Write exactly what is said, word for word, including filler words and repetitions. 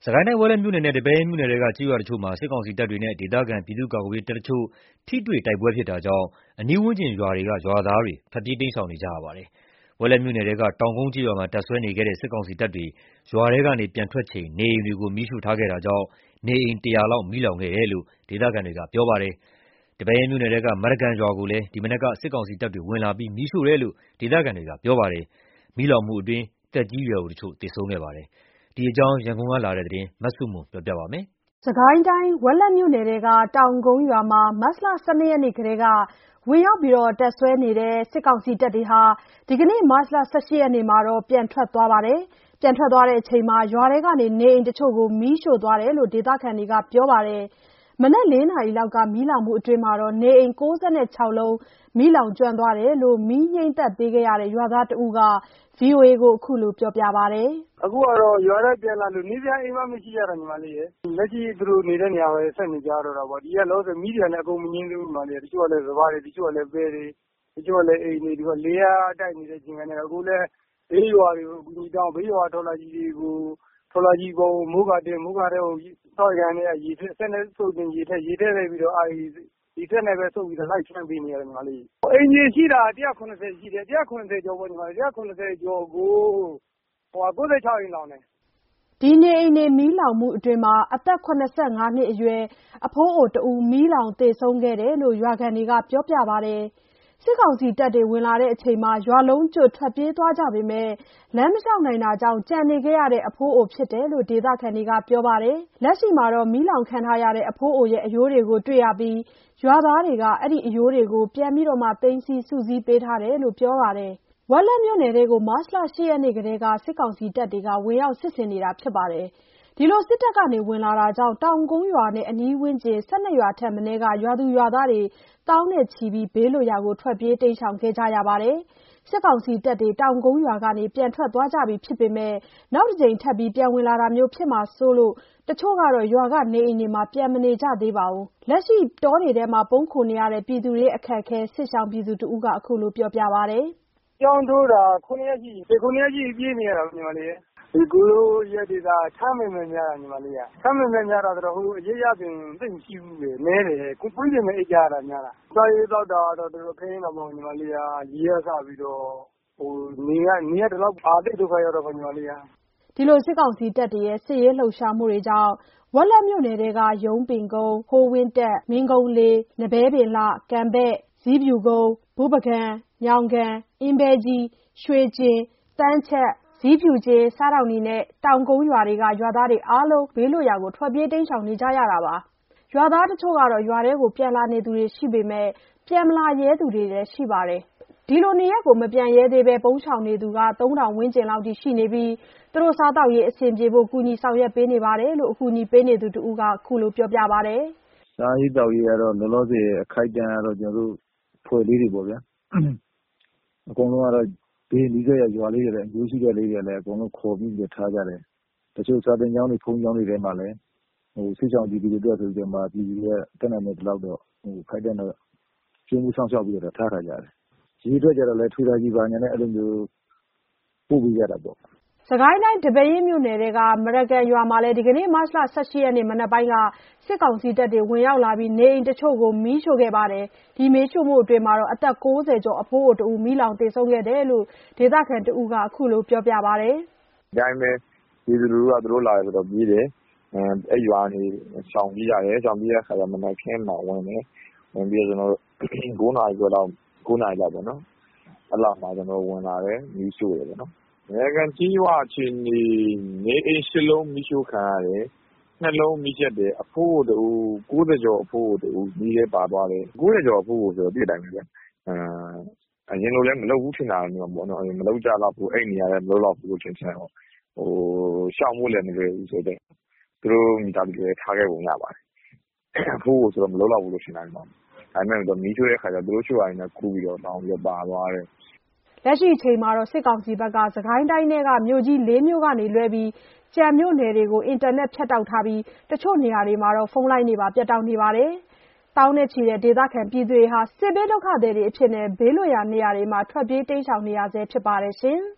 စကိုင်းတိုင်းဝက်လက်မြို့နယ်နဲ့ဒီပဲယင်းမြို့နယ်တွေကကျေးရွာတချို့မှာစစ်ကောင်စီတပ်တွေနဲ့ဒေသခံပြည်သူ့ကာကွယ်ရေးတပ်တချို့ထိတွေ့တိုက်ပွဲဖြစ်တာကြောင့်အနီးဝန်းကျင်ရွာတွေကရွာသားတွေထွက်ပြေးတိမ်းရှောင်နေကြရပါတယ်။ဝက်လက်မြို့နယ်တွေကတောင်ကုန်းကျေးရွာမှာတပ်စွဲနေခဲ့တဲ့စစ်ကောင်စီတပ်တွေရွာတွေကနေပြန်ထွက်ချိန်နေအိမ်တွေကိုမီးရှို့ထားခဲ့တာကြောင့်နေအိမ်တရာလောက်မီးလောင်ခဲ့တယ်လို့ဒေသခံတွေကပြောပါတယ်။ဒီပဲယင်းမြို့နယ်တွေကမရကန်ရွာကိုလည်းဒီမနက်ကစစ်ကောင်စီတပ်တွေဝင်လာပြီးမီးရှို့တယ်လို့ဒေသခံတွေကပြောပါတယ်။မီးလောင်မှုအတွင်းသက်ကြီးရွယ်အိုတချို့သေဆုံးခဲ့ပါတယ်။ဒီအကြောင်းရန်ကုန်ကလာတဲ့သတင်းမဆုမွန်ပြောပြပါမယ်။စကိုင်းတိုင်းဝက်လက်မြို့နယ်တွေကတောင်ကုန်းရွာမှာမတ်လ ၁၂ ရက်နေ့ကတည်းကဝင်ရောက်ပြီးတပ်စွဲနေတဲ့စစ်ကောင်စီတပ်တွေဟာဒီကနေ့မတ်လ ၁၈ ရက်နေ့မှာတော့ပြန်ထွက်သွားပါတယ်။ပြန်ထွက်သွားချိန်မှာရွာတွေကနေနေအိမ်တချို့ကိုမီးရှို့သွားတယ်လို့ဒေသခံတွေကပြောပါတယ်။မနက် ၄ နာရီလောက်ကမီးလောင်မှုအတွင်းနေအိမ် ၉၆ လုံးမီးလောင်ကျွမ်းသွားတယ်လို့မီးငြိမ်းသတ်ပေးခဲ့ရတဲ့ရွာသားတဦးက ဗွီအိုအေကိုအခုလိုပြောပြပါတယ်။အခုကတော့ရွာထဲပြန်လာလို့နီးစပ်အိမ်မမရှိရတာညီမလေးရဲ့လက်ရှိသူတို့နေတဲ့နေရာပဲဆက်နေကြတော့တာပေါ့ဒီကလောဆိုမီးတွေနဲ့အကုန်မငင်းသေးဘူးညီမလေးတချို့ကလည်းစပါးတွေတချို့ကလည်းပဲတွေတချို့ကလည်းအိမ်တွေဒီကလေးရတိုက်နေတဲ့ချိန်ကနေအခုလည်းဘေးရွာတွေကိုအကူကြီးတောင်းဘေးရွာထော်လာကြီးတွေကိုထော်လာကြီးပေါ်မိုးကတဲ့မိုးကတဲ့ကိုစောက်ရန်နဲ့ရေထက်ဆက်နေစုပ်တင်ရေထက်ရေထက်လိုက်ပြီးတော့အဲဒီဒီဆက်နေပဲစုပ်ပြီးတော့လိုက်ချမ်းပေးနေရတယ်ညီမလေးအိမ်ကြီးရှိတာ၁၇၀ရှိတယ်၁၇၀ကျော်ပေါ့ညီမလေး၁၇၀ကျော်ကိုဟို၉၆အိမ်လောင်တယ်ဒီနေအိမ်တွေမီးလောင်မှုအတွင်းအသက်၇၅နှစ်အရွယ်အဖိုးအိုတဦးမီးလောင်သေဆုံးခဲ့တယ်လို့ရွာခံတွေကပြောပြပါတယ်။စစ်ကောင်စီတပ်တွေဝင်လာချိန်မှာရွာလုံးကျွတ်ထွက်ပြေးသွားကြပေမဲ့လမ်းမလျှောက်နိုင်တာကြောင့်ကြံနေခဲ့ရတဲ့အဖိုးအိုဖြစ်တယ်လို့ဒေသခံတွေကပြောပါတယ်။လက်ရှိမှာမီးလောင်ခံထားရတဲ့အဖိုးအိုရဲ့အရိုးတွေကိုတွေ့ရပြီးရွာသားတွေကအဲ့ဒီအရိုးတွေကိုပြန်ပြီးတော့မှသိမ်းဆည်းစုစည်းပေးထားတယ်လို့ပြောပါတယ်။ဝက်လက်မြို့နယ်တွေကိုမတ်လ ၈ ရက်နေ့ကတည်းကစစ်ကောင်စီတပ်တွေကဝင်ရောက်စစ်ဆင်နေတာဖြစ်ပါတယ်။ဒီလိုစစ်တပ်ကနေဝင်လာတာကြောင့်တောင်ကုန်းရွာနဲ့အနီးဝန်းကျင်၁၂ရွာထက်မနည်းကရွာသူရွာသားတွေတောင်းနဲ့ချီပြီးဘေးလွတ်ရာကိုထွက်ပြေးတိမ်းရှောင်ခဲ့ကြရပါတယ်။စစ်ကောင်စီတပ်တွေတောင်ကုန်းရွာကနေပြန်ထွက်သွားကြပြီဖြစ်ပေမဲ့နောက်တစ်ကြိမ်ထပ်ပြီးပြန်ဝင်လာတာမျိုးဖြစ်မှာစိုးလို့တချို့ကတော့ရွာကနေအိမ်တွေမှာပြန်မနေကြသေးပါဘူး။လက်ရှိတောတွေထဲမှာပုန်းခိုနေရတဲ့ပြည်သူတွေအခက်အခဲစစ်ရှောင်ပြည်သူတဦးကအခုလိုပြောပြပါတယ်။ကြောင်းထိုးတာခုနှစ်ရက်ရှိပြီခုနှစ်ရက်ရှိပြေးနေရတာညီမလေးဒီကိုလိုရက်ဒေတာချမ်းမင်းမများတာညီမလေးကချမ်းမင်းမများတာဆိုတော့ဟိုအရေးရပင်သိမရှိဘူးလေနဲတယ်ကိုပွင့်ပြင်မဲ့အိတ်ကြတာများတာစာရေးတော့တာတော့တော်ခင်းတော့ပေါ့ညီမလေးကရေးရစပြီးတော့ဟိုနေရနေရတော့အာတိတ်ဒုက္ခရောက်တော့ညီမလေးကဒီလိုစစ်ကောင်စီတပ်တွေရဲ့စစ်ရေးလှုပ်ရှားမှုတွေကြောင့်ဝက်လက်မြို့နယ်တွေကရုံးပင်ကုန်းဖိုးဝင်းတက်မင်းကုန်းလေးနဘဲပင်လှကံဘက်ဇီးဖြူကုန်းဘိုးပကံညောင်ကန်အင်းဘဲကြီးရွှေကျင်တန်းချက်ဇီးဖြူကျေးစားတောင်နေနဲ့တောင်ကုန်းရွာတွေကရွာသားတွေအားလုံးဘေးလွတ်ရာကိုထွက်ပြေးတိမ်းရှောင်နေကြရတာပါရွာသားတချို့ကတော့ရွာထဲကိုပြန်လာနေသူတွေရှိပေမဲ့ပြန်မလာရဲသူတွေလည်းရှိပါတယ်ဒီလိုနေရက်ကိုမပြန်ရဲသေးပဲပုန်းရှောင်နေသူကသုံးထောင်ဝန်းကျင်လောက်ထိရှိနေပြီးသူတို့စားတောက်ရေးအဆင်ပြေဖို့ကူညီဆောင်ရွက်ပေးနေပါတယ်လို့အကူအညီပေးနေသူတူကခုလိုပြောပြပါတယ်စားရေးတောက်ရေးကတော့လောလောဆယ်အခိုက်တန်းကတော့ကျွန်တော်တို့ဖွဲ့လေးတွေပေါ့ဗျာအကုန်လုံးကတော့ဒီနီးစပ်ရရွာလေးတွေလည်းအကျိုးရှိတဲ့လေးတွေလည်းအကုန်လုံးခေါ်ပြီးပြထားကြတယ်တချို့စာတင်ကျောင်းတွေဖုန်းကျောင်းတွေထဲမှာလည်းဟိုစစ်ဆောင်ပြည်သူတွေအတွက်ဆိုကြမှာပြည်သူရဲ့တက်နိုင်တဲ့လောက်တော့ဟိုခိုက်တဲ့တော့ကျွေးမှုဆောင်ရှောက်ပြီးတော့ထားထားကြတယ်ဒီအတွက်ကြတော့လည်းထူတာကြီးပါညာနဲ့အဲ့လိုမျိုးပို့ပြီးရတာပေါ့စကိုင်းတိုင်းဒီပဲယင်းမြို့နယ်တွေကမရကန်ရွာမှာလည်းဒီကနေ့မတ်လ၁၈ရက်နေ့မနက်ပိုင်းကစစ်ကောင်စီတပ်တွေဝင်ရောက်လာပြီးနေအိမ်တချို့ကိုမီးရှို့ခဲ့ပါတယ်ဒီမီးရှို့မှုအတွင်းမှာတော့အသက်၉၀ကျော်အဖိုးအိုတူမီးလောင်သေဆုံးခဲ့တယ်လို့ဒေသခံတဦးကအခုလိုပြောပြပါတယ်ဒီတိုင်းပဲဒီလူတွေကသူတို့လာတယ်ဆိုတော့ပြေးတယ်အဲအဲ့ရွာနေရှောင်ပြေးရတယ်ရှောင်ပြေးတဲ့ခါကျမနက်ခင်းမှာဝင်တယ်ဝင်ပြီးကျွန်တော်တို့၉နာရီကျော်လောက်၉နာရီလောက်ပေါ့နော်အဲ့လောက်မှာကျွန်တော်ဝင်လာတယ်မီးရှို့တယ်ပေါ့နော်ရကန်ကြီးဝအချင်းနေနေအိမ်ရှစ်လုံးမီးရှို့ခံရတယ်နှလုံးမီးချက်တယ်အဖိုးတူ၉၀ကျော်အဖိုးတူမီးရဲပါသွားတယ်၉၀ကျော်အဖိုးဆိုတော့ပြည့်တိုင်းပဲဗျအဲအရင်လိုလည်းမလုပ်ဘူးထင်တာမျိုးပေါ့နော်မလုပ်ကြတော့ဘူးအဲ့နေရာလည်းမလုပ်တော့ဘူးထင်ချင်တော့ဟိုရှောင်မှုလည်းမလွယ်ဘူးဆိုတော့သူတို့မိသားစုတွေထားခဲ့ပုံရပါတယ်အဖိုးဆိုတော့မလုပ်တော့ဘူးလို့ထင်တာမျိုးဒါပေမဲ့တော့မီးချိုးတဲ့ခါကျသူတို့ချိုးရရင်လည်းကူးပြီးတော့တောင်းပြီးတော့ပါသွားတယ်လက်ရှိအချိန်မှာတော့စစ်ကောင်စီဘက်ကစကိုင်းတိုင်းထဲကမြို့ကြီး၄မြို့ကနေလွဲပြီးကြံမြို့နယ်တွေကိုအင်တာနက်ဖြတ်တောက်ထားပြီးတချို့နေရာတွေမှာတော့ဖုန်းလိုင်းတွေပါပြတ်တောက်နေပါတယ်။တောင်းနဲ့ချီတဲ့ဒေသခံပြည်သူတွေဟာစစ်ဘေးဒုက္ခသည်တွေအဖြစ်နဲ့ဘေးလွတ်ရာနေရာတွေမှာထွက်ပြေးတိမ်းရှောင်နေရဆဲဖြစ်ပါတယ်ရှင်။